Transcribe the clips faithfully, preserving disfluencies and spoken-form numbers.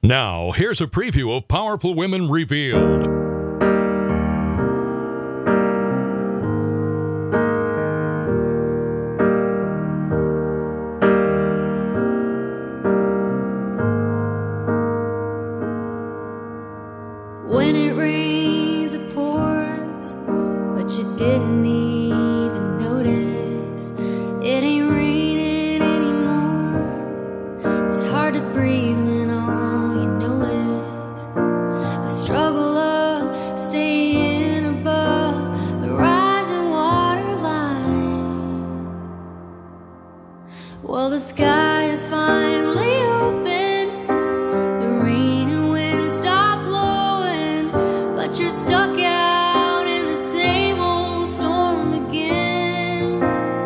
Now, here's a preview of Powerful Women Revealed. When it rains, it pours, but you didn't even notice. It ain't raining anymore. It's hard to breathe when all you know is the struggle of staying above the rising water line. Well, the sky is finally open. The rain and wind stop blowing, but you're stuck out in the same old storm again.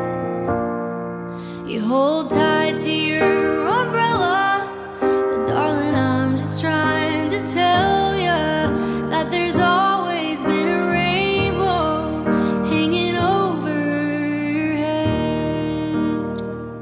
You hold tight to your umbrella. Well, darling, I'm just trying to tell you that there's always been a rainbow hanging over your head.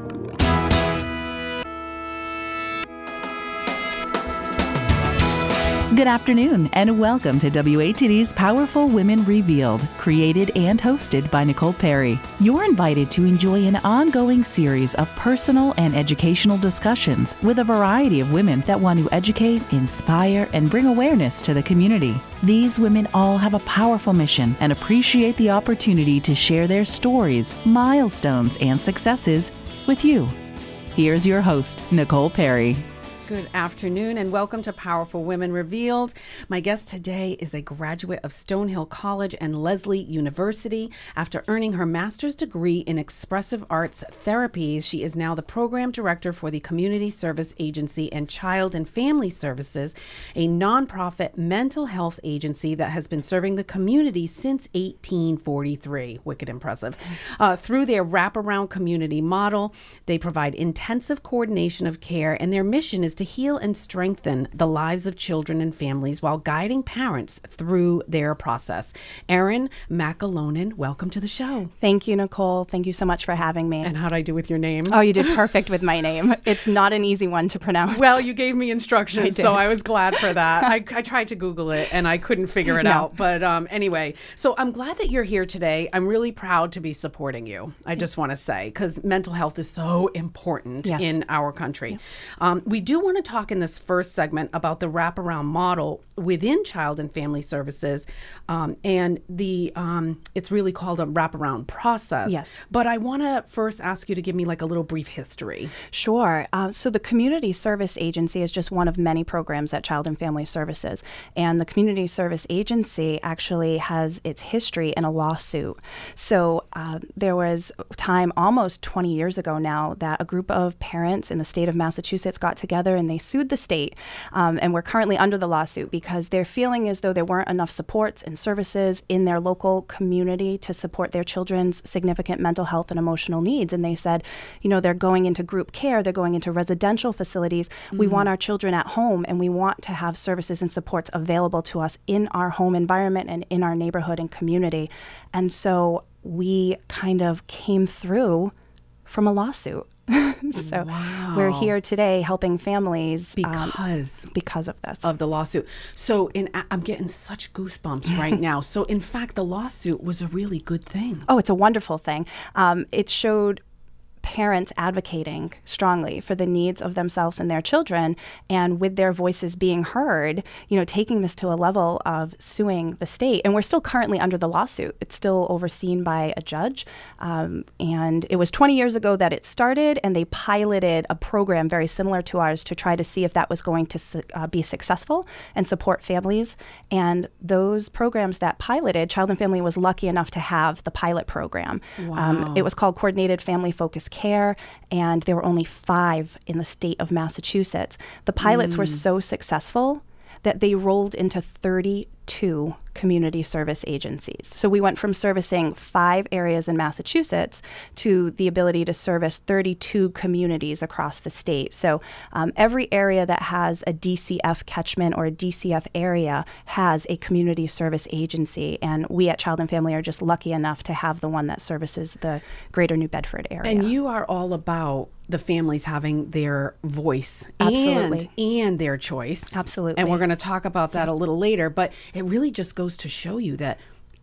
Good afternoon, and welcome to W A T D's Powerful Women Revealed, created and hosted by Nicole Perry. You're invited to enjoy an ongoing series of personal and educational discussions with a variety of women that want to educate, inspire, and bring awareness to the community. These women all have a powerful mission and appreciate the opportunity to share their stories, milestones, and successes with you. Here's your host, Nicole Perry. Good afternoon and welcome to Powerful Women Revealed. My guest today is a graduate of Stonehill College and Lesley University. After earning her master's degree in expressive arts therapies, she is now the program director for the Community Service Agency and Child and Family Services, a nonprofit mental health agency that has been serving the community since eighteen forty-three. Wicked impressive. Uh, through their wraparound community model, they provide intensive coordination of care, and their mission is to heal and strengthen the lives of children and families while guiding parents through their process. Erin McAlonen, welcome to the show. Thank you, Nicole. Thank you so much for having me. And how'd I do with your name? Oh, you did perfect with my name. It's not an easy one to pronounce. Well, you gave me instructions, I did. so I was glad for that. I, I tried to Google it, and I couldn't figure it No. out. But um, anyway, so I'm glad that you're here today. I'm really proud to be supporting you. I just want to say, because mental health is so important Yes. in our country. Um, we do want to talk in this first segment about the wraparound model within Child and Family Services, um, and the um, it's really called a wraparound process. Yes. But I want to first ask you to give me like a little brief history. Sure. Uh, so the Community Service Agency is just one of many programs at Child and Family Services. And the Community Service Agency actually has its history in a lawsuit. So uh, there was a time almost twenty years ago now that a group of parents in the state of Massachusetts got together and they sued the state. Um, and we're currently under the lawsuit because they're feeling as though there weren't enough supports and services in their local community to support their children's significant mental health and emotional needs. And they said, you know, they're going into group care, they're going into residential facilities. Mm-hmm. We want our children at home, and we want to have services and supports available to us in our home environment and in our neighborhood and community. And so we kind of came through from a lawsuit. So Wow. we're here today helping families um, Because because of this. of the lawsuit. So in, I'm getting such goosebumps right now. So in fact, the lawsuit was a really good thing. Oh, it's a wonderful thing. Um, it showed parents advocating strongly for the needs of themselves and their children, and with their voices being heard, you know, taking this to a level of suing the state. And we're still currently under the lawsuit. It's still overseen by a judge. Um, and it was twenty years ago that it started, and they piloted a program very similar to ours to try to see if that was going to su- uh, be successful and support families. And those programs that piloted, Child and Family was lucky enough to have the pilot program. Wow. Um, it was called Coordinated Family Focused Care, and there were only five in the state of Massachusetts. The pilots mm. were so successful that they rolled into thirty-two community service agencies. So we went from servicing five areas in Massachusetts to the ability to service thirty-two communities across the state. So um, every area that has a D C F catchment or a D C F area has a community service agency. And we at Child and Family are just lucky enough to have the one that services the greater New Bedford area. And you are all about the families having their voice Absolutely. and, and their choice. Absolutely. And we're going to talk about that a little later, but it really just goes to show you that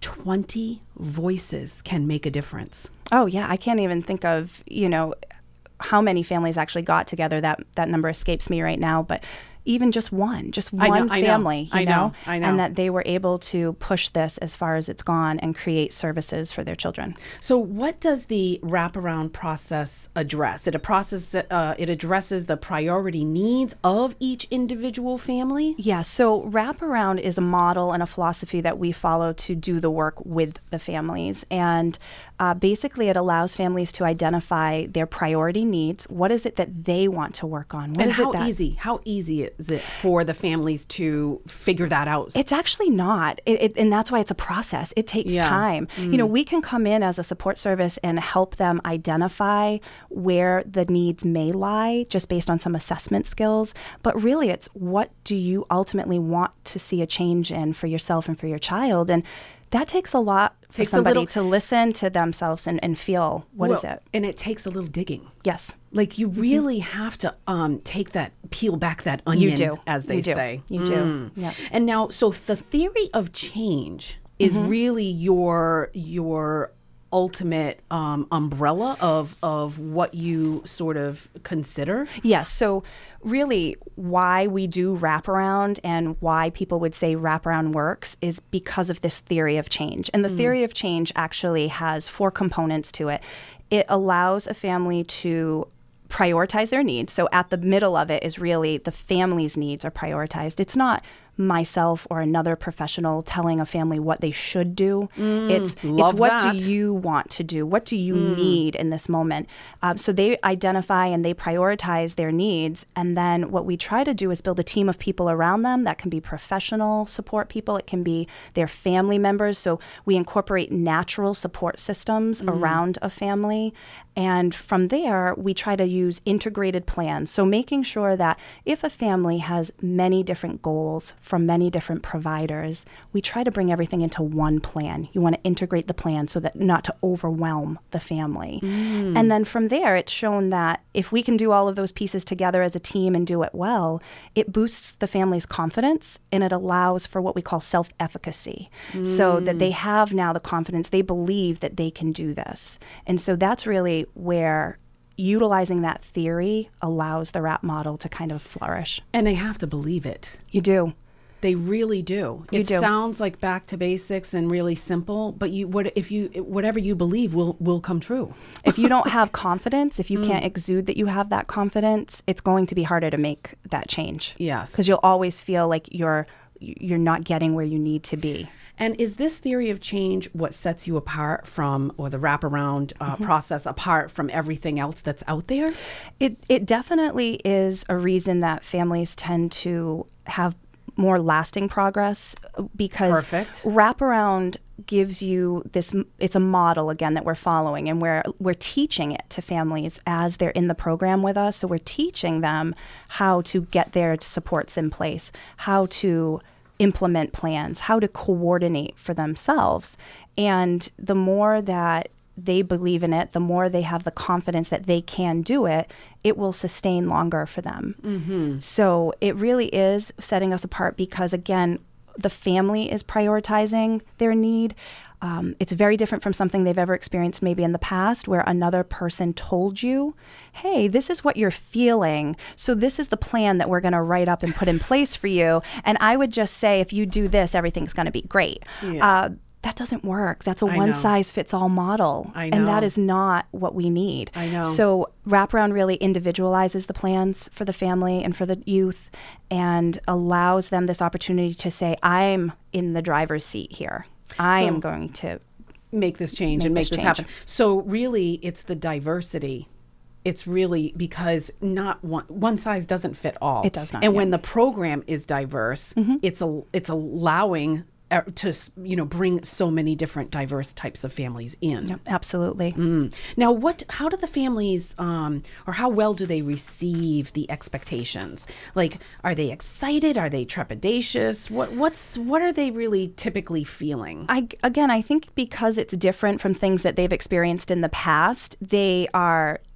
twenty voices can make a difference. Oh, yeah. I can't even think of, you know, how many families actually got together. That, that number escapes me right now, but even just one, just I one know, I know, family, you I know, know, I know. and that they were able to push this as far as it's gone and create services for their children. So what does the wraparound process address? It a process uh, it addresses the priority needs of each individual family? Yeah, so wraparound is a model and a philosophy that we follow to do the work with the families. And uh, basically, it allows families to identify their priority needs. What is it that they want to work on? What And is how it that easy, how easy is it for the families to figure that out? It's actually not. It, it, and that's why it's a process. It takes Yeah. time. Mm. You know, we can come in as a support service and help them identify where the needs may lie just based on some assessment skills. But really, it's what do you ultimately want to see a change in for yourself and for your child? And that takes a lot for Takes a somebody little- to listen to themselves and, and feel, what is Well, it? And it takes a little digging. Yes. Like you really have to um, take that, peel back that onion, You do. as they You do. say. You do. Mm. Yep. And now, so the theory of change is really your your ultimate um, umbrella of of what you sort of consider. Yes. So really why we do wraparound and why people would say wraparound works is because of this theory of change. And the theory of change actually has four components to it. It allows a family to prioritize their needs. So at the middle of it is really the family's needs are prioritized. It's not myself or another professional telling a family what they should do. it's love it's what that. do you want to do? What do you need in this moment? Um, so they identify and they prioritize their needs. And then what we try to do is build a team of people around them. That can be professional support people. It can be their family members. So we incorporate natural support systems around a family. And from there, we try to use integrated plans. So making sure that if a family has many different goals from many different providers, we try to bring everything into one plan. You want to integrate the plan so that not to overwhelm the family. And then from there, it's shown that if we can do all of those pieces together as a team and do it well, it boosts the family's confidence and it allows for what we call self-efficacy. So that they have now the confidence, they believe that they can do this. And so that's really where utilizing that theory allows the RAP model to kind of flourish. And they have to believe it. You do. They really do. You it do. sounds like back to basics and really simple, but you what if you whatever you believe will will come true. If you don't have confidence, if you can't exude that you have that confidence, it's going to be harder to make that change. Yes. Because you'll always feel like you're you're not getting where you need to be. And is this theory of change what sets you apart from, or the wraparound uh, Mm-hmm. process apart from everything else that's out there? It it definitely is a reason that families tend to have more lasting progress because Perfect. wraparound gives you this, it's a model again that we're following and we're, we're teaching it to families as they're in the program with us. So we're teaching them how to get their supports in place, how to implement plans, how to coordinate for themselves. And the more that they believe in it, the more they have the confidence that they can do it, it will sustain longer for them. Mm-hmm. So it really is setting us apart because, again, the family is prioritizing their need. Um, it's very different from something they've ever experienced maybe in the past where another person told you, hey, this is what you're feeling. So this is the plan that we're going to write up and put in place for you. And I would just say, if you do this, everything's going to be great. Yeah. Uh, that doesn't work. That's a I know. one-size-fits-all model. I And that know. is not what we need. I know. So wraparound really individualizes the plans for the family and for the youth and allows them this opportunity to say, I'm in the driver's seat here. I So- am going to Make this change Make and make this this, change. happen. So really, it's the diversity. It's really because not one one size doesn't fit all. It does not, And yeah. when the program is diverse, it's a it's allowing uh, to s- you know bring so many different diverse types of families in. Yep, absolutely. Mm. Now, what? How do the families, um, or how well do they receive the expectations? Like, are they excited? Are they trepidatious? What? What's? What are they really typically feeling? I, again, I think because it's different from things that they've experienced in the past, they are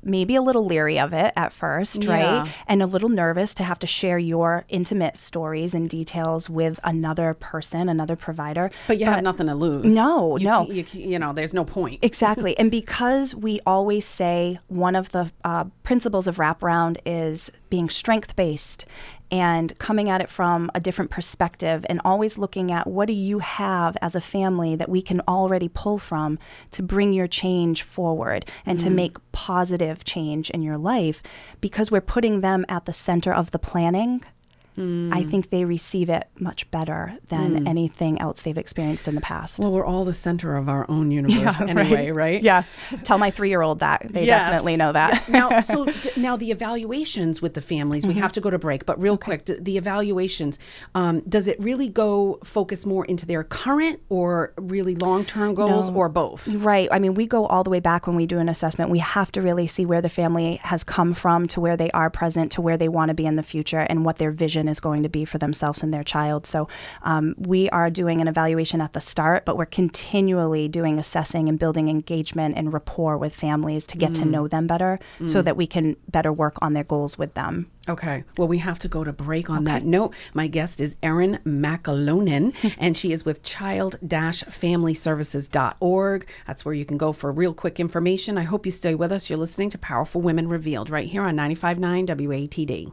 maybe a little leery of it at first, Yeah. right? And a little nervous to have to share your intimate stories and details with another person, another provider. But you have nothing to lose. No, you no. ca- You, ca- you know, there's no point. Exactly. And because we always say one of the uh, principles of wraparound is being strength-based and coming at it from a different perspective and always looking at what do you have as a family that we can already pull from to bring your change forward and Mm-hmm. to make positive change in your life, because we're putting them at the center of the planning. Mm. I think they receive it much better than anything else they've experienced in the past. Well, we're all the center of our own universe anyway, right? Yeah. Tell my three-year-old that. They Yes. definitely know that. Yeah. Now, so d- now the evaluations with the families, we have to go to break, but real quick, d- the evaluations, um, does it really go focus more into their current or really long-term goals No. or both? Right. I mean, we go all the way back when we do an assessment. We have to really see where the family has come from to where they are present to where they want to be in the future and what their vision is going to be for themselves and their child. So um, we are doing an evaluation at the start, but we're continually doing assessing and building engagement and rapport with families to get to know them better so that we can better work on their goals with them. Okay. Well, we have to go to break on that note. My guest is Erin McAlonen, and she is with child family services dot org. That's where you can go for real quick information. I hope you stay with us. You're listening to Powerful Women Revealed right here on ninety-five point nine W A T D.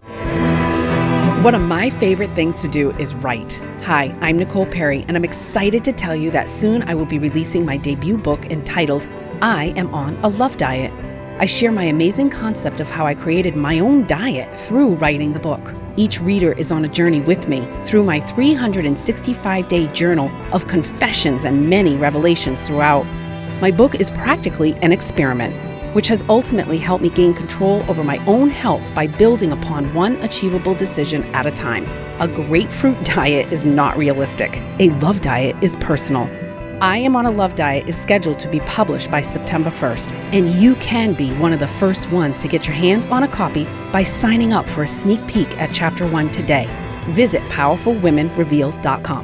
One of my favorite things to do is write. Hi, I'm Nicole Perry, and I'm excited to tell you that soon I will be releasing my debut book entitled I Am on a Love Diet. I share my amazing concept of how I created my own diet through writing the book. Each reader is on a journey with me through my three hundred sixty-five day journal of confessions and many revelations throughout. My book is practically an experiment, which has ultimately helped me gain control over my own health by building upon one achievable decision at a time. A grapefruit diet is not realistic. A love diet is personal. I Am on a Love Diet is scheduled to be published by September first, and you can be one of the first ones to get your hands on a copy by signing up for a sneak peek at Chapter one today. Visit powerful women revealed dot com.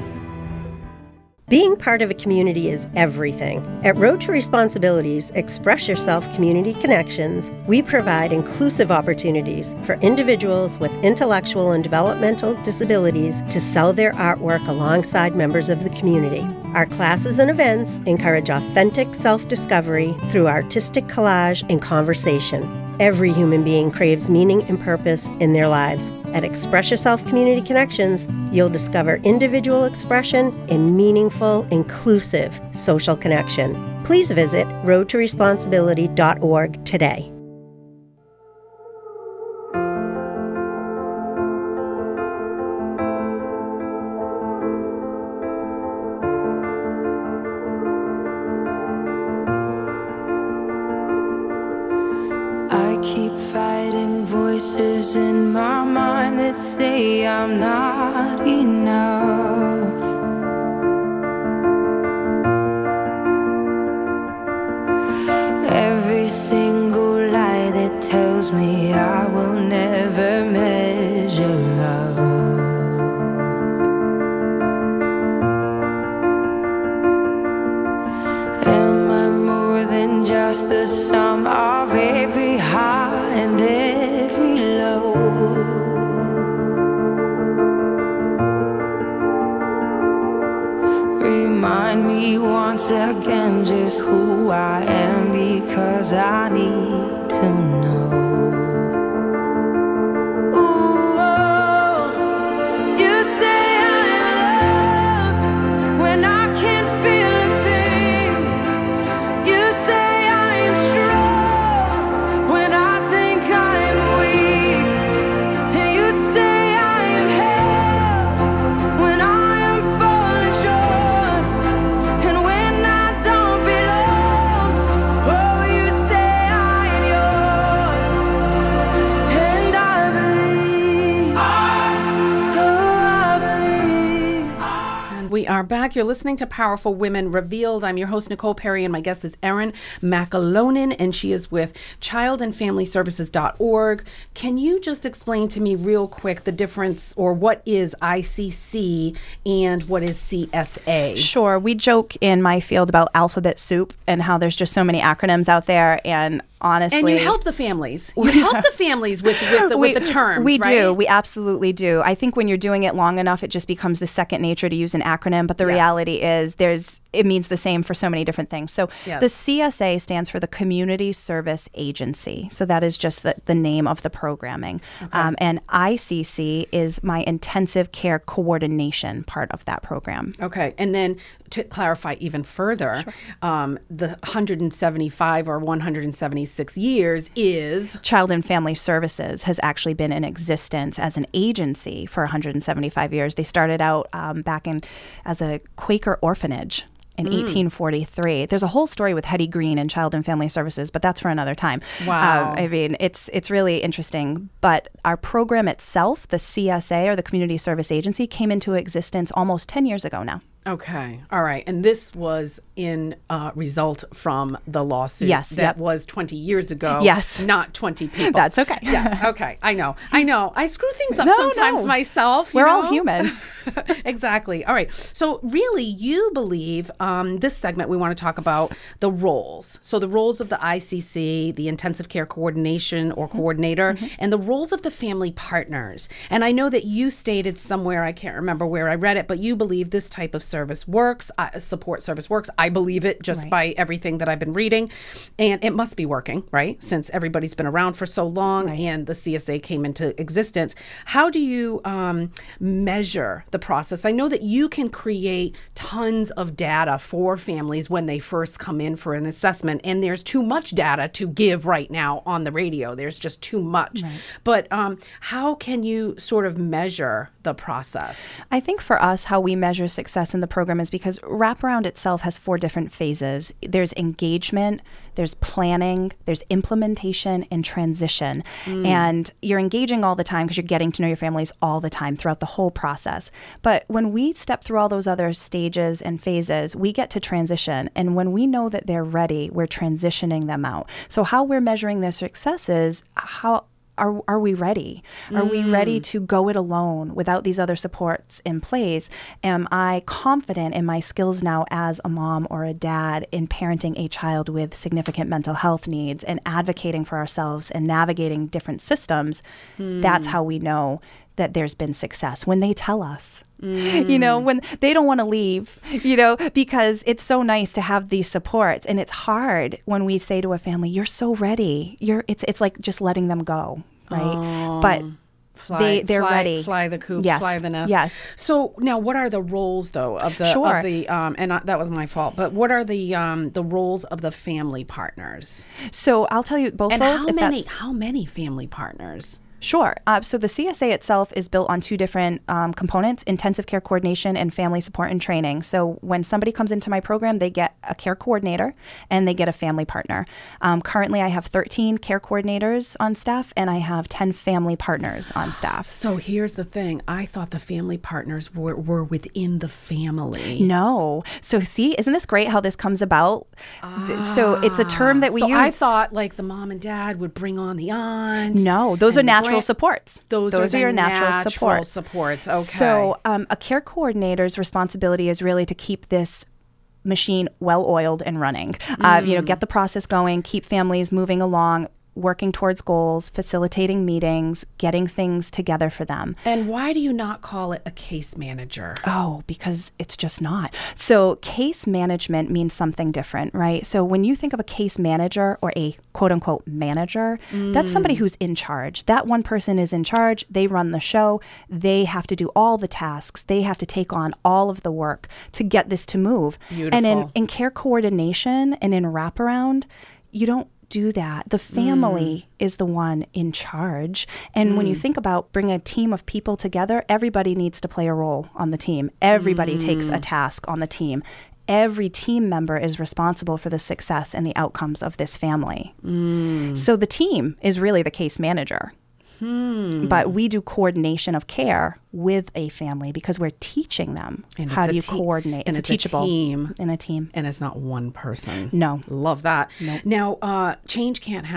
Being part of a community is everything. At Road to Responsibilities Express Yourself Community Connections, we provide inclusive opportunities for individuals with intellectual and developmental disabilities to sell their artwork alongside members of the community. Our classes and events encourage authentic self-discovery through artistic collage and conversation. Every human being craves meaning and purpose in their lives. At Express Yourself Community Connections, you'll discover individual expression and meaningful, inclusive social connection. Please visit road to responsibility dot org today. I keep fighting voices in my mind that say I'm not enough. Every single lie that tells me I will never measure up. Am I more than just the sum of every high and every low? Remind me once again just who I am, because I need to know. Ooh, oh, you say I'm loved when I can't feel a thing. You say I'm strong when I think I'm weak. And you say I am held when I am falling short. And when I don't belong, oh, you say I am yours. And I believe, oh, I believe. And we are back. You're listening to Powerful Women Revealed. I'm your host, Nicole Perry, and my guest is Erin McAlonen, and she is with child and family services dot org. Can you just explain to me real quick the difference, or what is I C C and what is C S A? Sure. We joke in my field about alphabet soup and how there's just so many acronyms out there. And honestly. And you help the families. You help the families with with the, we, with the terms, We right? do. We absolutely do. I think when you're doing it long enough, it just becomes the second nature to use an acronym. But the Yes. reality is there's it means the same for so many different things. So Yes. the C S A stands for the Community Service Agency. So that is just the, the name of the programming. Um, and I C C is my intensive care coordination part of that program. Okay, and then to clarify even further, um, the one hundred seventy-five or one hundred seventy-six years is Child and Family Services has actually been in existence as an agency for one hundred seventy-five years. They started out um, back in as a Quaker orphanage in eighteen forty-three. There's a whole story with Hetty Green and Child and Family Services, but that's for another time. Wow. Um, I mean, it's it's really interesting. But our program itself, the C S A, or the Community Service Agency, came into existence almost ten years ago now. okay. All right, and this was in uh, result from the lawsuit. Yes, that yep. was twenty years ago. Yes. not twenty people. That's okay. Yes. Okay. I know. I know. I screw things up No, sometimes no. myself. you We're all know? human. Exactly. All right. So really, you believe um, this segment we want to talk about the roles. So the roles of the I C C, the intensive care coordination or coordinator, Mm-hmm. and the roles of the family partners. And I know that you stated somewhere, I can't remember where I read it, but you believe this type of service works, uh, support service works. I believe it just Right. by everything that I've been reading. And it must be working, right? Since everybody's been around for so long Right. and the C S A came into existence. How do you um, measure the process? I know that you can create tons of data for families when they first come in for an assessment, and there's too much data to give right now on the radio. There's just too much. But um, how can you sort of measure the process? I think for us, how we measure success in the program is because wraparound itself has four different phases. There's engagement, there's planning, there's implementation, and transition. And you're engaging all the time because you're getting to know your families all the time throughout the whole process. But when we step through all those other stages and phases, we get to transition. And when we know that they're ready, we're transitioning them out. So how we're measuring their success is how Are, are we ready? Are we ready to go it alone without these other supports in place? Am I confident in my skills now as a mom or a dad in parenting a child with significant mental health needs and advocating for ourselves and navigating different systems? That's how we know that there's been success, when they tell us. You know, when they don't want to leave, you know, because it's so nice to have these supports. And it's hard when we say to a family, you're so ready. You're it's it's like just letting them go, right? But Fly, they they're fly, ready. Fly the coop, Yes. fly the nest. Yes. So now, what are the roles though of the Sure. of the um and I, that was my fault. But what are the um the roles of the family partners? So I'll tell you both And roles. how if many that's- how many family partners? Sure. Uh, so the C S A itself is built on two different um, components: intensive care coordination and family support and training. So when somebody comes into my program, they get a care coordinator and they get a family partner. Um, currently, I have thirteen care coordinators on staff and I have ten family partners on staff. So here's the thing. I thought the family partners were, were within the family. No. So see, isn't this great how this comes about? Th- so it's a term that we so use. I thought like the mom and dad would bring on the aunt. No, those are and the natural grand- supports. Those, those are, are the your natural, natural supports. supports. Okay. So um, a care coordinator's responsibility is really to keep this machine well oiled and running. Uh, you know, get the process going, keep families moving along, working towards goals, facilitating meetings, getting things together for them. And why do you not call it a case manager? Oh, because it's just not. So case management means something different, right? So when you think of a case manager or a quote unquote manager, that's somebody who's in charge. That one person is in charge. They run the show. They have to do all the tasks. They have to take on all of the work to get this to move. And in, Beautiful. in care coordination and in wraparound, you don't do that. The family mm. is the one in charge. And mm. when you think about bringing a team of people together, everybody needs to play a role on the team. Everybody mm. takes a task on the team. Every team member is responsible for the success and the outcomes of this family. Mm. So the team is really the case manager. Hmm. But we do coordination of care with a family because we're teaching them And how it's do a you te- coordinate. and it's, it's a a teachable team. in a team. And it's not one person. No. Love that. Now, uh, change can't happen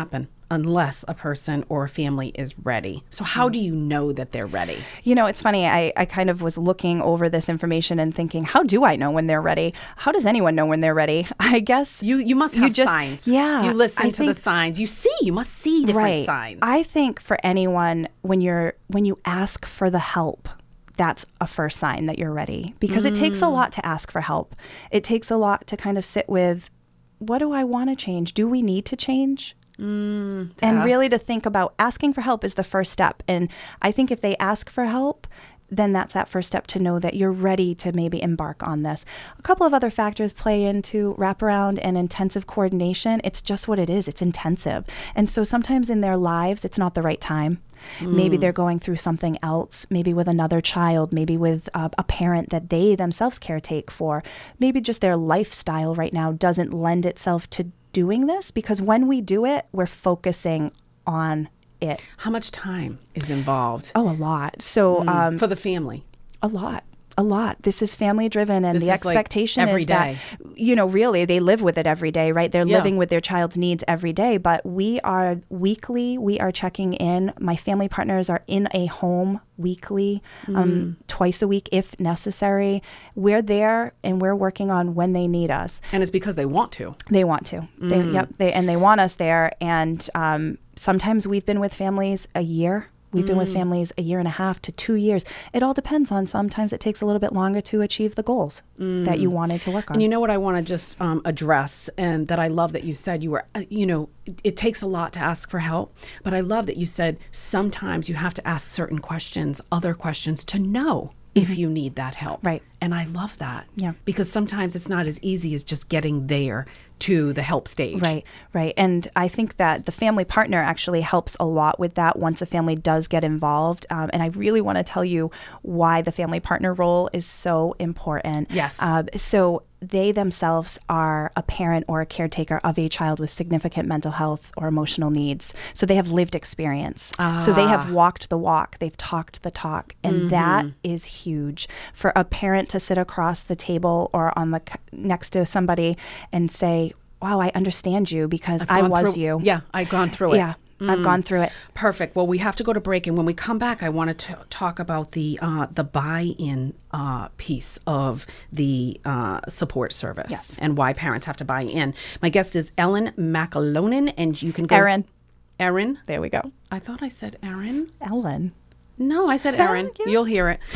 unless a person or a family is ready. So how do you know that they're ready? You know, it's funny. I, I kind of was looking over this information and thinking, how do I know when they're ready? How does anyone know when they're ready? I guess You you must have you just, signs. Yeah. You listen I to think, the signs. You see. You must see different right. signs. I think for anyone, when you're when you ask for the help, that's a first sign that you're ready, because mm. it takes a lot to ask for help. It takes a lot to kind of sit with, what do I want to change? Do we need to change? Mm, to and ask. really to think about asking for help is the first step. And I think if they ask for help, then that's that first step to know that you're ready to maybe embark on this. A couple of other factors play into wraparound and intensive coordination. It's just what it is. It's intensive. And so sometimes in their lives, it's not the right time. Mm. Maybe they're going through something else, maybe with another child, maybe with uh, a parent that they themselves caretake for. Maybe just their lifestyle right now doesn't lend itself to doing this, because when we do it, we're focusing on it. How much time is involved? Oh, a lot. So Mm, um, for the family. a lot. A lot. This is family driven, and This the is like expectation every is day. that, you know, really they live with it every day, right? They're Yeah. living with their child's needs every day. But we are weekly, we are checking in. My family partners are in a home weekly, um, twice a week if necessary. We're there and we're working on when they need us. And it's because they want to. They want to. They, yep. They, and they want us there. And um, sometimes we've been with families a year. We've been with families a year and a half to two years. It all depends on, sometimes it takes a little bit longer to achieve the goals that you wanted to work on. And you know what I want to just um, address, and that I love that you said you were, uh, you know, it, it takes a lot to ask for help, but I love that you said sometimes you have to ask certain questions, other questions, to know if you need that help. Right. And I love that. Yeah. Because sometimes it's not as easy as just getting there to the help stage. Right, right. And I think that the family partner actually helps a lot with that once a family does get involved. Um, and I really want to tell you why the family partner role is so important. Yes. Uh, so they themselves are a parent or a caretaker of a child with significant mental health or emotional needs. So they have lived experience. So they have walked the walk. They've talked the talk. And Mm-hmm. that is huge. For a parent to sit across the table or on the next to somebody and say, wow, I understand you because I've I gone was through- you. Yeah, I've gone through it. Yeah, I've gone through it. Perfect. Well, we have to go to break, and when we come back, I want to talk about the uh, the buy-in uh, piece of the uh, support service Yes. and why parents have to buy in. My guest is Ellen McAlonen, and you can go. Erin. Erin. There we go. I thought I said Erin. Ellen. No, I said Erin. Thank you. You'll hear it.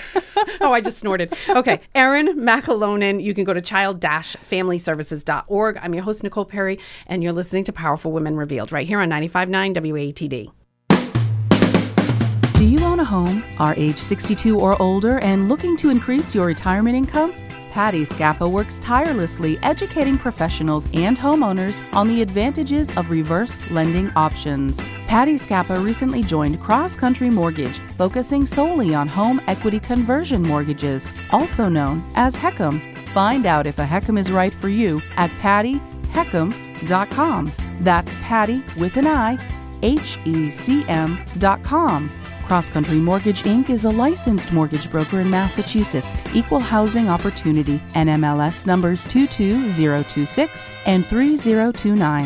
Oh, I just snorted. Okay, Erin McAlonen. You can go to child dash family services dot org. I'm your host, Nicole Perry, and you're listening to Powerful Women Revealed right here on ninety-five point nine W A T D. Do you own a home, are age sixty-two or older, and looking to increase your retirement income? Patty Scappa works tirelessly educating professionals and homeowners on the advantages of reverse lending options. Patty Scappa recently joined Cross Country Mortgage, focusing solely on home equity conversion mortgages, also known as HECM. Find out if a HECM is right for you at patty hecm dot com. That's Patty with an I, H E C M dot com. Cross Country Mortgage Incorporated is a licensed mortgage broker in Massachusetts, Equal Housing Opportunity, N M L S numbers two two zero two six and three zero two nine.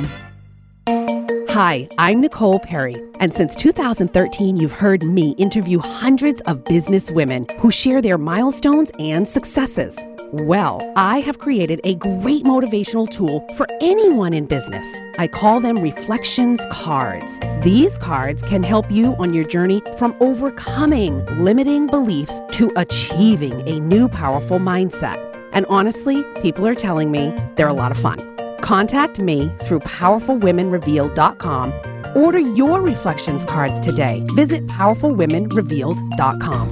Hi, I'm Nicole Perry, and since two thousand thirteen, you've heard me interview hundreds of business women who share their milestones and successes. Well, I have created a great motivational tool for anyone in business. I call them Reflections Cards. These cards can help you on your journey from overcoming limiting beliefs to achieving a new powerful mindset. And honestly, people are telling me they're a lot of fun. Contact me through powerful women revealed dot com. Order your Reflections cards today. Visit powerful women revealed dot com.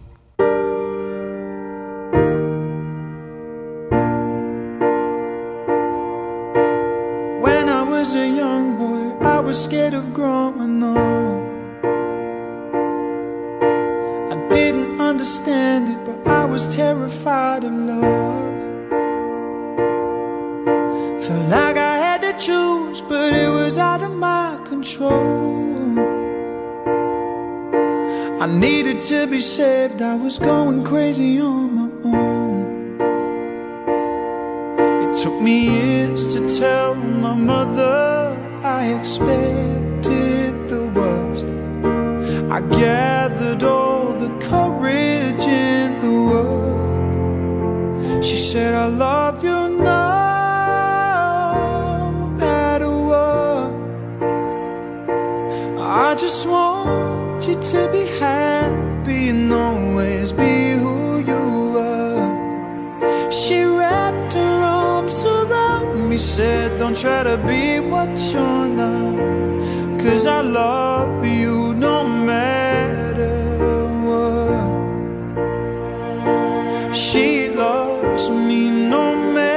When I was a young boy, I was scared of growing up. I didn't understand it, but I was terrified of love. Felt like I had to choose, but it was out of my control. I needed to be saved, I was going crazy on my own. It took me years to tell my mother I expect predicted the worst. I gathered all the courage in the world. She said, I love you no matter what. I just want you to be happy and always be who you are. She wrapped her arms around me, said, don't try to be what you're not, 'cause I love you no matter what. She loves me no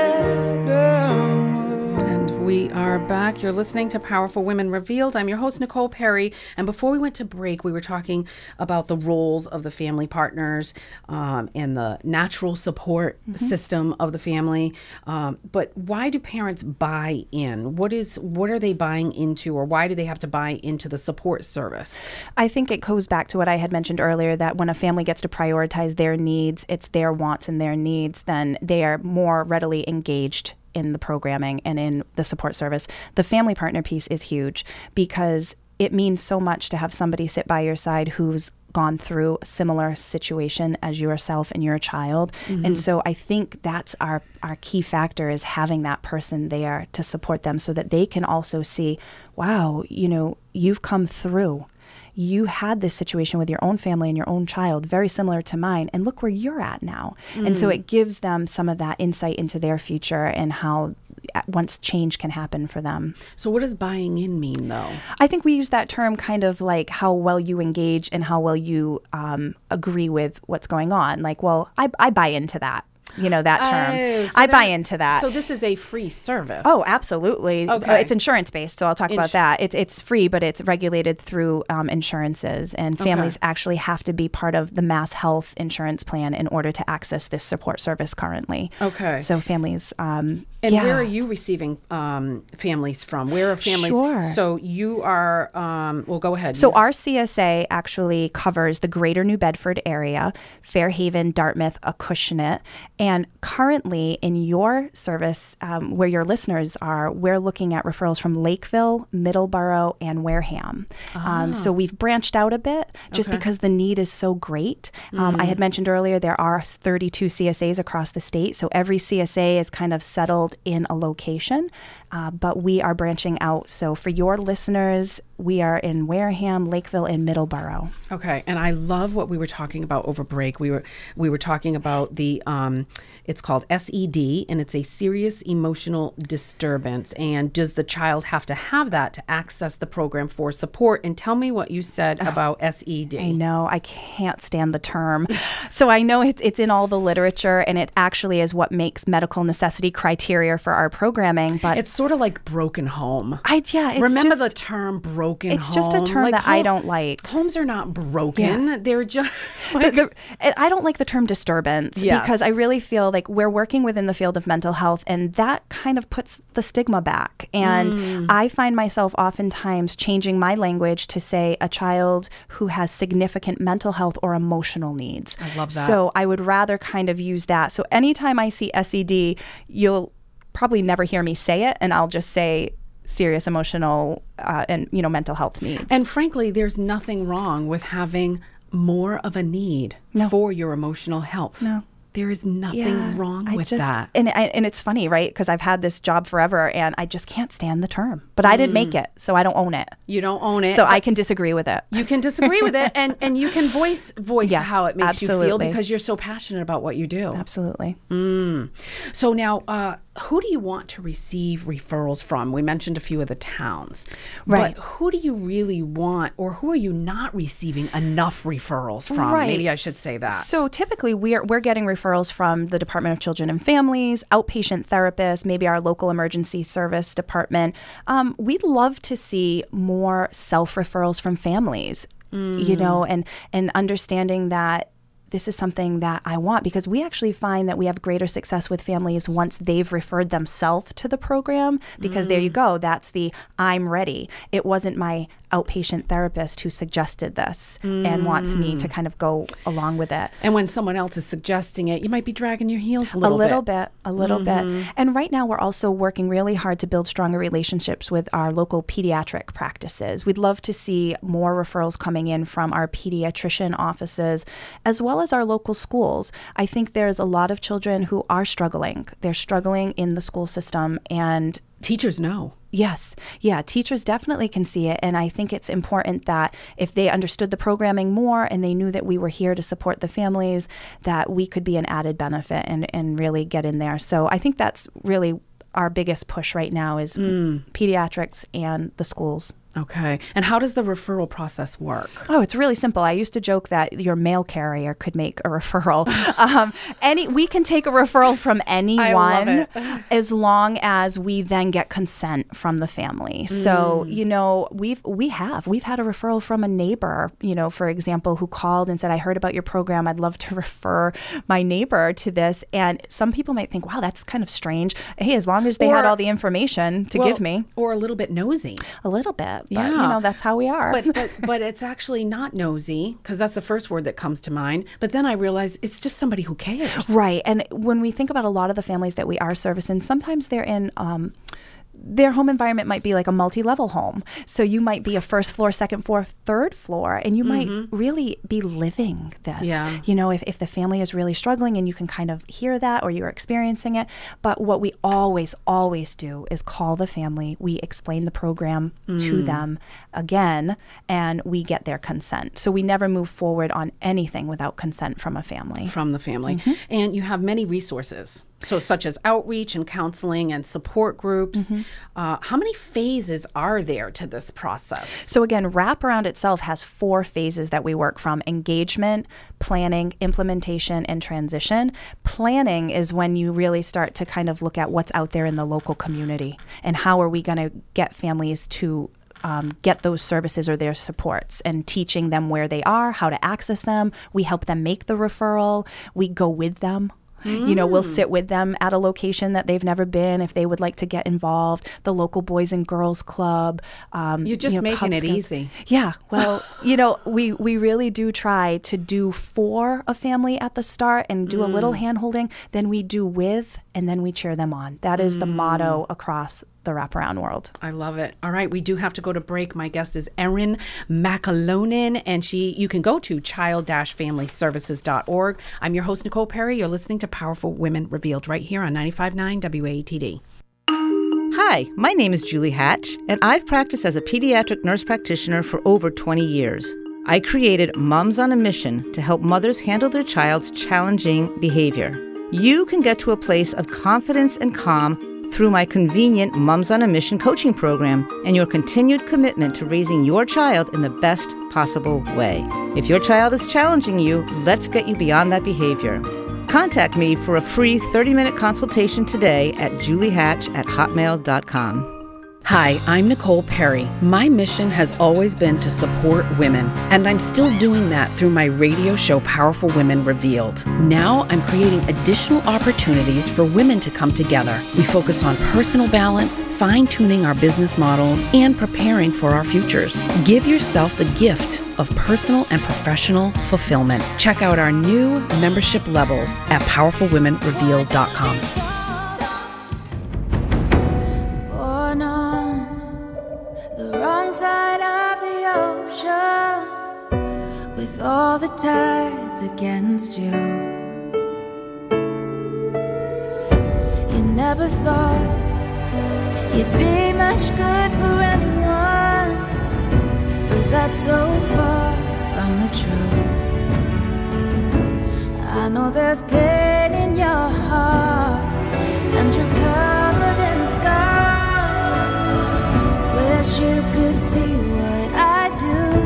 matter what. And we are back. You're listening to Powerful Women Revealed. I'm your host, Nicole Perry. And before we went to break, we were talking about the roles of the family partners um, and the natural support mm-hmm. system of the family. Um, but why do parents buy in? What is what are they buying into, or why do they have to buy into the support service? I think it goes back to what I had mentioned earlier, that when a family gets to prioritize their needs, it's their wants and their needs, then they are more readily engaged in the programming and in the support service. The family partner piece is huge because it means so much to have somebody sit by your side who's gone through a similar situation as yourself and your child. Mm-hmm. And so I think that's our, our key factor, is having that person there to support them so that they can also see, wow, you know, you've come through. You had this situation with your own family and your own child, very similar to mine, and look where you're at now. Mm. And so it gives them some of that insight into their future and how once change can happen for them. So what does buying in mean, though? I think we use that term kind of like how well you engage and how well you um, agree with what's going on. Like, well, I, I buy into that. You know, that term. Oh, so I buy into that. So this is a free service. Oh, absolutely. Okay. Uh, it's insurance-based, so I'll talk Ins- about that. It's it's free, but it's regulated through um, insurances, and families okay. actually have to be part of the Mass Health insurance plan in order to access this support service currently. Okay. So families... Um, and yeah. where are you receiving um, families from? Where are families? Sure. So you are... Um, well, go ahead. So our C S A actually covers the greater New Bedford area, Fairhaven, Dartmouth, Acushnet, and currently in your service, um, where your listeners are, we're looking at referrals from Lakeville, Middleborough, and Wareham. Ah. Um, so we've branched out a bit just okay. because the need is so great. Um, mm. I had mentioned earlier there are thirty-two C S As across the state, so every C S A is kind of settled in a location, uh, but we are branching out. So for your listeners, we are in Wareham, Lakeville, and Middleborough. Okay, and I love what we were talking about over break. We were we were talking about the um, it's called S E D, and it's a serious emotional disturbance. And does the child have to have that to access the program for support? And tell me what you said oh, about S E D. I know, I can't stand the term. So I know it's it's in all the literature, and it actually is what makes medical necessity criteria for our programming. But it's sort of like broken home. I yeah. It's Remember just, the term broken. It's home. just a term like that home, I don't like. Homes are not broken. Yeah. They're just... Like, the, the, and I don't like the term disturbance yes. because I really feel like we're working within the field of mental health, and that kind of puts the stigma back. And mm. I find myself oftentimes changing my language to say a child who has significant mental health or emotional needs. I love that. So I would rather kind of use that. So anytime I see S E D, you'll probably never hear me say it, and I'll just say serious emotional uh, and, you know, mental health needs. And frankly, there's nothing wrong with having more of a need no. for your emotional health. No. There is nothing yeah, wrong I with just, that. And I, and it's funny, right? Because I've had this job forever, and I just can't stand the term. But mm. I didn't make it, so I don't own it. You don't own it. So I can disagree with it. You can disagree with it, and, and you can voice voice yes, how it makes absolutely. you feel because you're so passionate about what you do. Absolutely. Mm. So now, uh, who do you want to receive referrals from? We mentioned a few of the towns. Right. But who do you really want, or who are you not receiving enough referrals from? Right. Maybe I should say that. So typically we're we're getting referrals from the Department of Children and Families, outpatient therapists, maybe our local emergency service department. Um, we'd love to see more self-referrals from families, mm. you know, and and understanding that this is something that I want, because we actually find that we have greater success with families once they've referred themselves to the program, because mm. there you go. That's the I'm ready. It wasn't my outpatient therapist who suggested this mm. and wants me to kind of go along with it. And when someone else is suggesting it, you might be dragging your heels a little bit. A little bit. bit, a little mm-hmm. bit. And right now we're also working really hard to build stronger relationships with our local pediatric practices. We'd love to see more referrals coming in from our pediatrician offices as well as our local schools. I think there's a lot of children who are struggling. They're struggling in the school system, and teachers know. Yes. Yeah. Teachers definitely can see it. And I think it's important that if they understood the programming more and they knew that we were here to support the families, that we could be an added benefit and, and really get in there. So I think that's really our biggest push right now is mm. pediatrics and the schools. Okay. And how does the referral process work? Oh, it's really simple. I used to joke that your mail carrier could make a referral. um, any, we can take a referral from anyone as long as we then get consent from the family. Mm. So, you know, we've, we have, we've had a referral from a neighbor, you know, for example, who called and said, I heard about your program. I'd love to refer my neighbor to this. And some people might think, wow, that's kind of strange. Hey, as long as they or, had all the information to well, give me. Or a little bit nosy. A little bit. But, yeah. you know, that's how we are. But but, but it's actually not nosy, because that's the first word that comes to mind. But then I realize it's just somebody who cares. Right. And when we think about a lot of the families that we are servicing, sometimes they're in... Um, their home environment might be like a multi-level home. So you might be a first floor, second floor, third floor, and you mm-hmm. might really be living this. Yeah. You know, if, if the family is really struggling and you can kind of hear that or you're experiencing it. But what we always, always do is call the family. We explain the program mm. to them again, and we get their consent. So we never move forward on anything without consent from a family. From the family. Mm-hmm. And you have many resources. So such as outreach and counseling and support groups. Mm-hmm. Uh, how many phases are there to this process? So again, Wraparound itself has four phases that we work from: engagement, planning, implementation, and transition. Planning is when you really start to kind of look at what's out there in the local community and how are we going to get families to Um, get those services or their supports, and teaching them where they are, how to access them. We help them make the referral. We go with them. Mm. You know, we'll sit with them at a location that they've never been if they would like to get involved. The local Boys and Girls Club. Um, You're just you know, making Cub it Scouts. easy. Yeah. Well, you know, we, we really do try to do for a family at the start and do mm. a little hand-holding. Then we do with, and then we cheer them on. That is mm. the motto across the Wraparound world. I love it. All right, we do have to go to break. My guest is Erin McAlonin, and she you can go to child dash family services dot org. I'm your host, Nicole Perry. You're listening to Powerful Women Revealed right here on ninety-five point nine W A E T D. Hi, my name is Julie Hatch, and I've practiced as a pediatric nurse practitioner for over twenty years. I created Moms on a Mission to help mothers handle their child's challenging behavior. You can get to a place of confidence and calm through my convenient Moms on a Mission coaching program and your continued commitment to raising your child in the best possible way. If your child is challenging you, let's get you beyond that behavior. Contact me for a free thirty-minute consultation today at juliehatch at hotmail dot com. Hi, I'm Nicole Perry. My mission has always been to support women, and I'm still doing that through my radio show, Powerful Women Revealed. Now I'm creating additional opportunities for women to come together. We focus on personal balance, fine-tuning our business models, and preparing for our futures. Give yourself the gift of personal and professional fulfillment. Check out our new membership levels at powerful women revealed dot com. With all the tides against you, you never thought you'd be much good for anyone, but that's so far from the truth. I know there's pain in your heart, and you're covered in scars. Wish you could see what I do.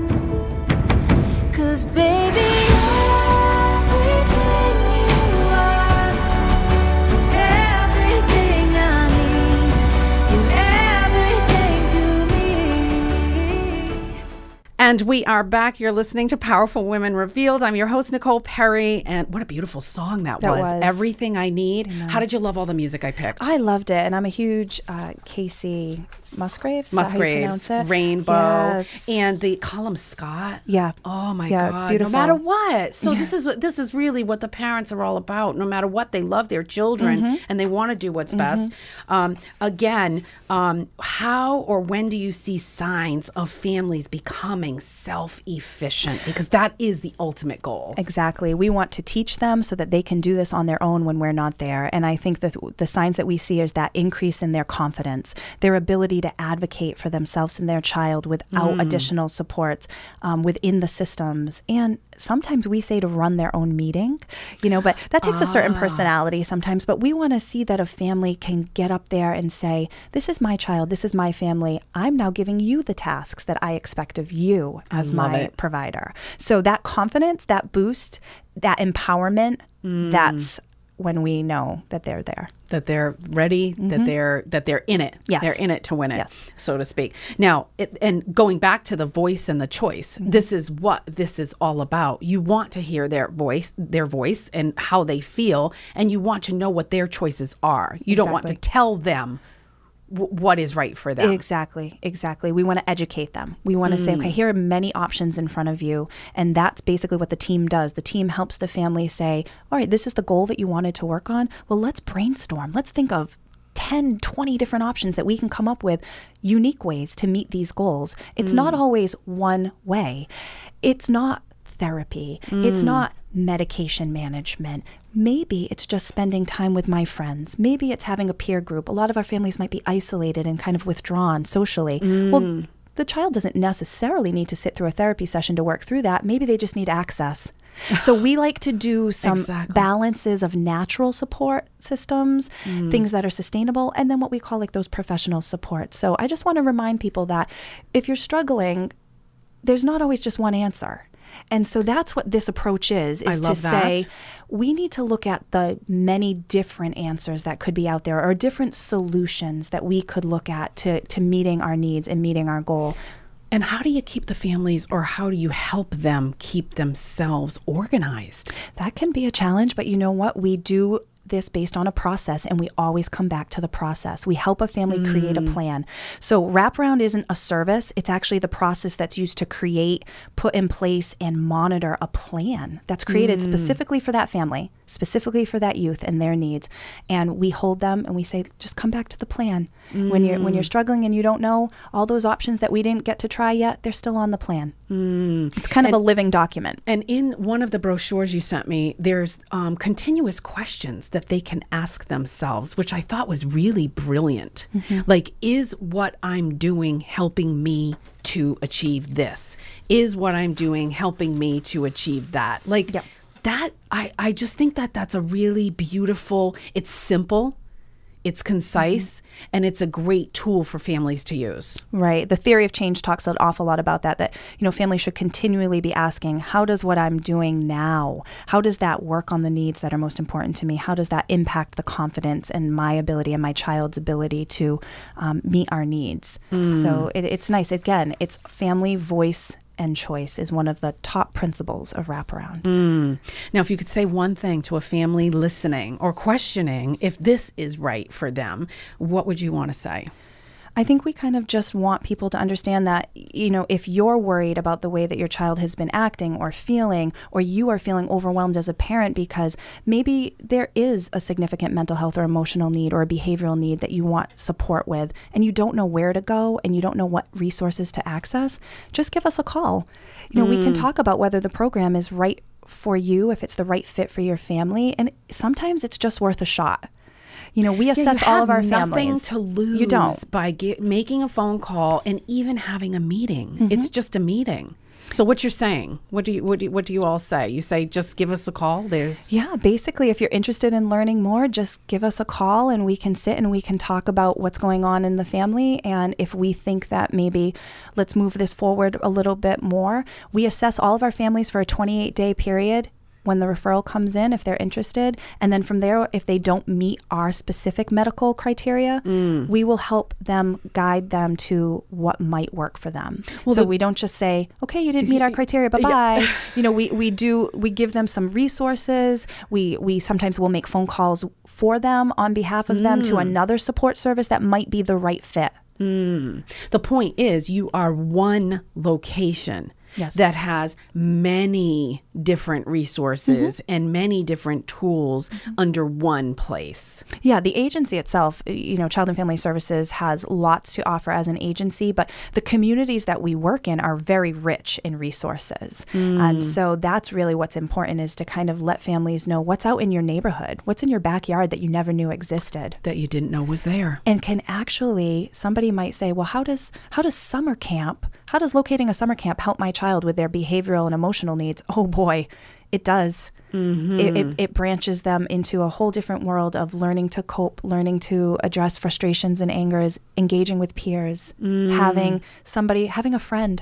'Cause baby, everything you are is everything I need. You're everything to me. And we are back. You're listening to Powerful Women Revealed. I'm your host, Nicole Perry. And what a beautiful song that, that was. was. Everything I Need. I How did you love all the music I picked? I loved it. And I'm a huge uh, Casey Musgraves. Is that how you Musgraves, pronounce it? Rainbow, Yes. and the Column Scott. Yeah. Oh my Yeah, God! it's beautiful. No matter what. So Yeah. this is what this is really what the parents are all about. No matter what, they love their children Mhm. and they want to do what's Mhm. best. Um, again, um, how or when do you see signs of families becoming self-efficient? Because that is the ultimate goal. Exactly. We want to teach them so that they can do this on their own when we're not there. And I think that the signs that we see is that increase in their confidence, their ability to advocate for themselves and their child without Mm. additional supports um, within the systems. And sometimes we say to run their own meeting, you know, but that takes a certain Ah. personality sometimes. But we want to see that a family can get up there and say, this is my child, this is my family. I'm now giving you the tasks that I expect of you as love my it. provider. So that confidence, that boost, that empowerment, Mm. that's when we know that they're there. That they're ready, that Mhm. they're that they're in it. Yes. They're in it to win it, Yes. so to speak. Now, it, and going back to the voice and the choice, Mm-hmm. this is what this is all about. You want to hear their voice, their voice and how they feel, and you want to know what their choices are. You don't want to Exactly. tell them w- what is right for them. Exactly, exactly. We want to educate them. We want to say, Mm. okay, here are many options in front of you. And that's basically what the team does. The team helps the family say, all right, this is the goal that you wanted to work on. Well, let's brainstorm. Let's think of ten, twenty different options that we can come up with, unique ways to meet these goals. It's Mm. not always one way. It's not therapy. It's Mm. not medication management. Maybe it's just spending time with my friends. Maybe it's having a peer group. A lot of our families might be isolated and kind of withdrawn socially. Well, the child doesn't necessarily need to sit through a therapy session to work through that. Maybe they just need access. So we like to do some Exactly. balances of natural support systems, Mm. things that are sustainable, and then what we call like those professional supports. So I just want to remind people that if you're struggling, there's not always just one answer. And so that's what this approach is, I is to love say, that. we need to look at the many different answers that could be out there or different solutions that we could look at to, to meeting our needs and meeting our goal. And how do you keep the families, or how do you help them keep themselves organized? That can be a challenge, but you know what? We do this based on a process, and we always come back to the process. We help a family create a Mm. plan. So wraparound isn't a service. It's actually the process that's used to create, put in place, and monitor a plan that's created Mm. specifically for that family, specifically for that youth and their needs. And we hold them and we say, just come back to the plan. When you're when you're Mm. struggling and you don't know all those options that we didn't get to try yet, they're still on the plan. Mm. It's kind of And- a living document. And in one of the brochures you sent me, there's um, continuous questions that they can ask themselves, which I thought was really brilliant. Mhm. Like, is what I'm doing helping me to achieve this? Is what I'm doing helping me to achieve that? Like that, I, I just think that that's a really beautiful, it's simple, it's concise, and it's a great tool for families to use. Right. The theory of change talks an awful lot about that, that, you know, families should continually be asking, how does what I'm doing now, how does that work on the needs that are most important to me? How does that impact the confidence and my ability and my child's ability to um, meet our needs? Mm. So it, it's nice. Again, it's family voice and choice is one of the top principles of wraparound. Mm. Now, if you could say one thing to a family listening or questioning if this is right for them, what would you want to say? I think we kind of just want people to understand that, you know, if you're worried about the way that your child has been acting or feeling, or you are feeling overwhelmed as a parent because maybe there is a significant mental health or emotional need or a behavioral need that you want support with, and you don't know where to go and you don't know what resources to access, just give us a call. You know, we can Mm. talk about whether the program is right for you, if it's the right fit for your family, and sometimes it's just worth a shot. You know, we assess Yeah, you all of our have nothing families. to lose You don't. by ge- making a phone call and even having a meeting. Mhm. It's just a meeting. So what you're saying? What do you what do you, what do you all say? You say just give us a call. There's Yeah, basically, if you're interested in learning more, just give us a call and we can sit and we can talk about what's going on in the family. And if we think that maybe let's move this forward a little bit more, we assess all of our families for a twenty-eight day period when the referral comes in, if they're interested. And then from there, if they don't meet our specific medical criteria, Mm. we will help them, guide them to what might work for them. Well, so the- we don't just say, okay, you didn't meet our criteria, bye-bye. You know, we, we do, we give them some resources. We, we sometimes will make phone calls for them on behalf of them to Mm. another support service that might be the right fit Mm. The point is, you are one location Yes. that has many different resources Mm-hmm. and many different tools mm-hmm. under one place. Yeah, the agency itself, you know, Child and Family Services has lots to offer as an agency, but the communities that we work in are very rich in resources. Mm. And so that's really what's important, is to kind of let families know what's out in your neighborhood, what's in your backyard that you never knew existed. That you didn't know was there. And can actually, somebody might say, well, how does how does summer camp, how does locating a summer camp help my child with their behavioral and emotional needs? Oh boy, it does. Mm-hmm. It, it, it branches them into a whole different world of learning to cope, learning to address frustrations and angers, engaging with peers, mm. having somebody, having a friend.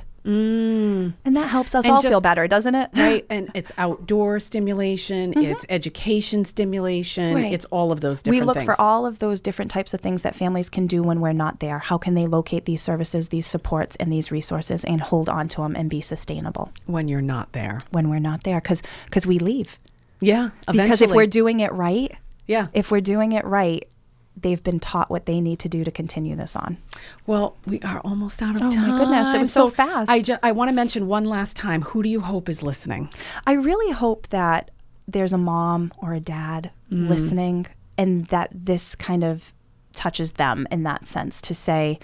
Mm. And that helps us And all just- feel better, doesn't it? Right. And it's outdoor stimulation, Mhm. it's education stimulation, Right. it's all of those We different look things. for all of those different types of things that families can do when we're not there. How can they locate these services, these supports, and these resources and hold on to them and be sustainable when you're not there. when we're not there? Because because we leave. Yeah. Eventually. Because if we're doing it right, yeah. if we're doing it right, they've been taught what they need to do to continue this on. Well, we are almost out of Oh, time. my goodness, it was so fast. I, ju- I want to mention one last time, who do you hope is listening? I really hope that there's a mom or a dad Mm. listening, and that this kind of touches them in that sense, to say,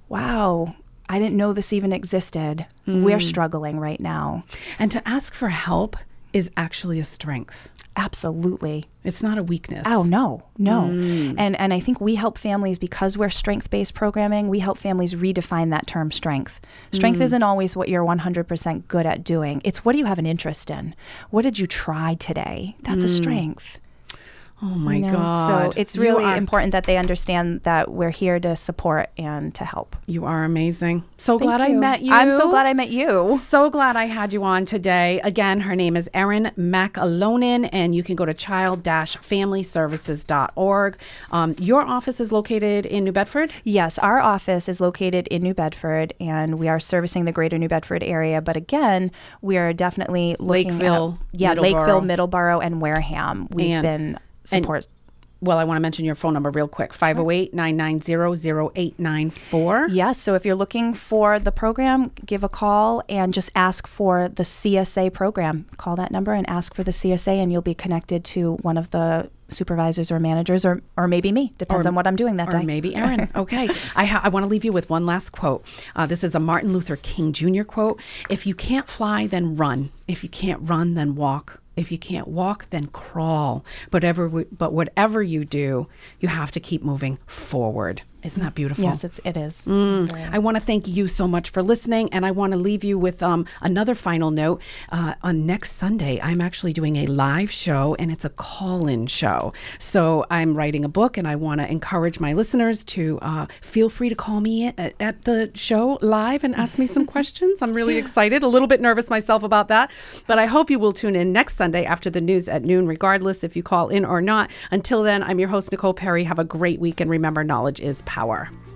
wow, I didn't know this even existed. Mm. We're struggling right now. And to ask for help is actually a strength. Absolutely. It's not a weakness. Oh, no, no. Mm. And and I think we help families, because we're strength-based programming, we help families redefine that term strength. Strength Mm. isn't always what you're one hundred percent good at doing. It's what do you have an interest in? What did you try today? That's a Mm. strength. Oh, my You know? God. So it's You really are- important that they understand that we're here to support and to help. You are amazing. So Thank glad I you. met you. I'm so glad I met you. So glad I had you on today. Again, her name is Erin McAlonin, and you can go to child dash family services dot org. Um, your office is located in New Bedford? Yes, our office is located in New Bedford, and we are servicing the greater New Bedford area. But again, we are definitely looking Lakeville, at yeah, Middleborough. Lakeville, Middleborough, and Wareham. We've And- been support. Well, I want to mention your phone number real quick, five oh eight, nine nine zero, zero eight nine four. Yes, so if you're looking for the program, give a call and just ask for the C S A program. Call that number and ask for the C S A, and you'll be connected to one of the supervisors or managers, or or maybe me. Depends Or- on what I'm doing that Or day. maybe Erin. Okay. I, ha- I want to leave you with one last quote. Uh, this is a Martin Luther King Junior quote. If you can't fly, then run. If you can't run, then walk. If you can't walk, then crawl. But, ever, but whatever you do, you have to keep moving forward. Isn't that beautiful? Yes, it's, it is. Mm. I want to thank you so much for listening, and I want to leave you with um, another final note. Uh, on next Sunday, I'm actually doing a live show, and it's a call-in show. So I'm writing a book, and I want to encourage my listeners to uh, feel free to call me at, at the show live and ask me some questions. I'm really excited, a little bit nervous myself about that, but I hope you will tune in next Sunday after the news at noon, regardless if you call in or not. Until then, I'm your host, Nicole Perry. Have a great week, and remember, knowledge is power.